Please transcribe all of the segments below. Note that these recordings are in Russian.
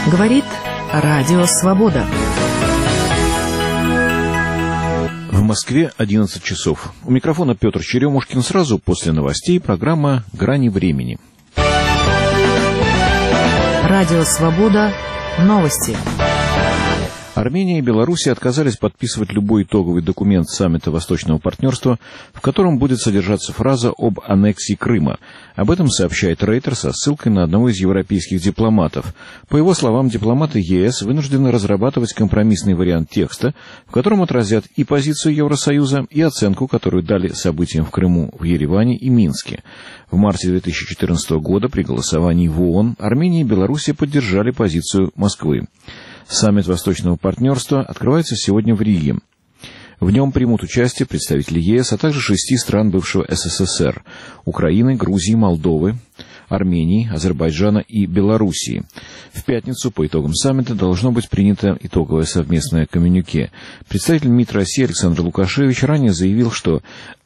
Говорит Радио Свобода. В Москве 11 часов. У микрофона Петр Черемушкин. Сразу после новостей программа «Грани времени». Радио Свобода. Новости. Армения и Белоруссия отказались подписывать любой итоговый документ саммита Восточного партнерства, в котором будет содержаться фраза об аннексии Крыма. Об этом сообщает Рейтер со ссылкой на одного из европейских дипломатов. По его словам, дипломаты ЕС вынуждены разрабатывать компромиссный вариант текста, в котором отразят и позицию Евросоюза, и оценку, которую дали событиям в Крыму, в Ереване и Минске. В марте 2014 года при голосовании в ООН Армения и Белоруссия поддержали позицию Москвы. Саммит Восточного партнерства открывается сегодня в Риге. В нем примут участие представители ЕС, а также 6 стран бывшего СССР – Украины, Грузии, Молдовы, Армении, Азербайджана и Белоруссии. В пятницу по итогам саммита должно быть принято итоговое совместное коммюнике. Представитель МИД России Александр Лукашевич ранее заявил, что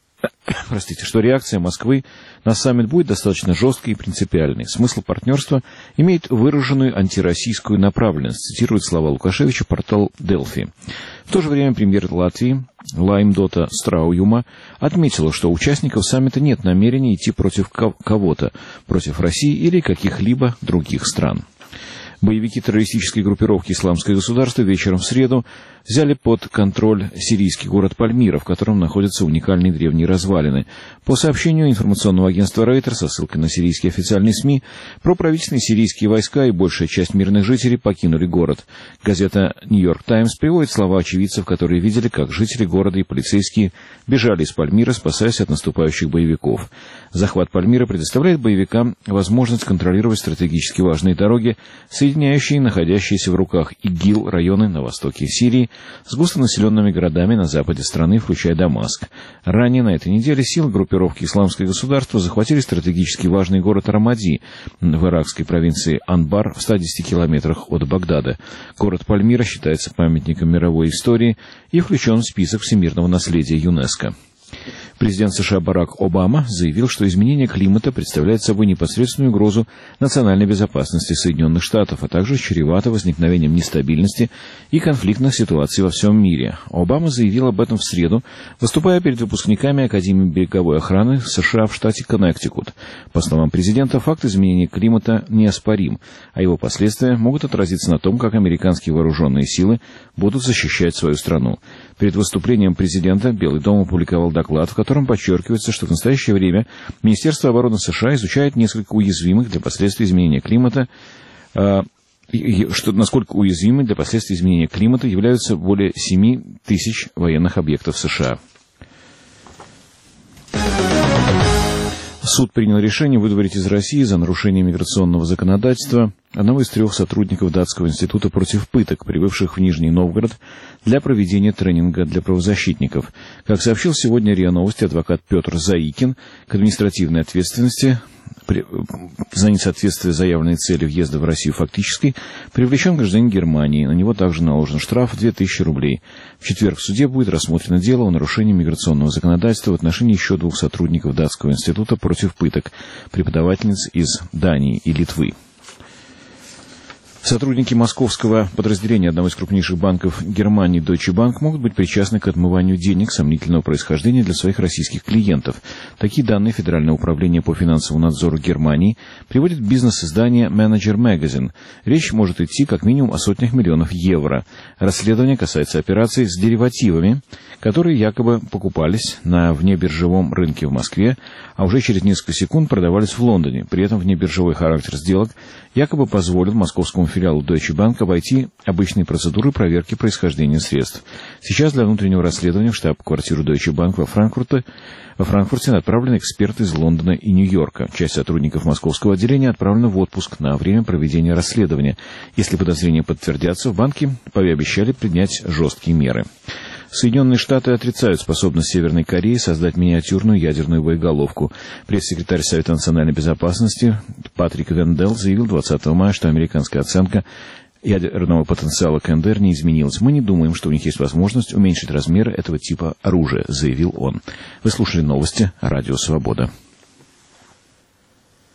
реакция Москвы на саммит будет достаточно жесткой и принципиальной. Смысл партнерства имеет выраженную антироссийскую направленность, цитирует слова Лукашевича портал Delphi. В то же время премьер Латвии Лаймдота Страуюма отметила, что у участников саммита нет намерения идти против кого-то, против России или каких-либо других стран. Боевики террористической группировки «Исламское государство» вечером в среду взяли под контроль сирийский город Пальмира, в котором находятся уникальные древние развалины. По сообщению информационного агентства Рейтер со ссылкой на сирийские официальные СМИ, проправительственные сирийские войска и большая часть мирных жителей покинули город. Газета «Нью-Йорк Таймс» приводит слова очевидцев, которые видели, как жители города и полицейские бежали из Пальмира, спасаясь от наступающих боевиков. Захват Пальмира предоставляет боевикам возможность контролировать стратегически важные дороги, соединяющие находящиеся в руках ИГИЛ районы на востоке Сирии с густонаселенными городами на западе страны, включая Дамаск. Ранее на этой неделе силы группировки «Исламское государство» захватили стратегически важный город Рамади в иракской провинции Анбар в 110 километрах от Багдада. Город Пальмира считается памятником мировой истории и включен в список всемирного наследия ЮНЕСКО. Президент США Барак Обама заявил, что изменение климата представляет собой непосредственную угрозу национальной безопасности Соединенных Штатов, а также чревато возникновением нестабильности и конфликтных ситуаций во всем мире. Обама заявил об этом в среду, выступая перед выпускниками Академии береговой охраны США в штате Коннектикут. По словам президента, факт изменения климата неоспорим, а его последствия могут отразиться на том, как американские вооруженные силы будут защищать свою страну. Перед выступлением президента Белый дом опубликовал доклад, в котором подчеркивается, что в настоящее время Министерство обороны США изучает несколько уязвимых для последствий изменения климата, насколько уязвимы для последствий изменения климата являются более 7 тысяч военных объектов США. Суд принял решение выдворить из России за нарушение миграционного законодательства одного из 3 сотрудников Датского института против пыток, прибывших в Нижний Новгород для проведения тренинга для правозащитников. Как сообщил сегодня РИА Новости адвокат Петр Заикин, к административной ответственности за несоответствие заявленной цели въезда в Россию фактической привлечен гражданин Германии. На него также наложен штраф в 2000 рублей. В четверг в суде будет рассмотрено дело о нарушении миграционного законодательства в отношении еще 2 сотрудников Датского института против пыток, преподавательниц из Дании и Литвы. Сотрудники московского подразделения одного из крупнейших банков Германии Deutsche Bank могут быть причастны к отмыванию денег сомнительного происхождения для своих российских клиентов. Такие данные Федерального управления по финансовому надзору Германии приводит бизнес-издание Manager Magazine. Речь может идти как минимум о сотнях миллионов евро. Расследование касается операций с деривативами, которые якобы покупались на внебиржевом рынке в Москве, а уже через несколько секунд продавались в Лондоне. При этом внебиржевой характер сделок якобы позволил московскому филиалу Deutsche Bank обойти обычные процедуры проверки происхождения средств. Сейчас для внутреннего расследования в штаб-квартиру Deutsche Bank во Франкфурте отправлены эксперты из Лондона и Нью-Йорка. Часть сотрудников московского отделения отправлена в отпуск на время проведения расследования. Если подозрения подтвердятся, в банке пообещали принять жесткие меры. Соединенные Штаты отрицают способность Северной Кореи создать миниатюрную ядерную боеголовку. Пресс-секретарь Совета национальной безопасности Патрик Венделл заявил 20 мая, что американская оценка ядерного потенциала КНДР не изменилась. Мы не думаем, что у них есть возможность уменьшить размеры этого типа оружия, заявил он. Вы слушали новости Радио Свобода.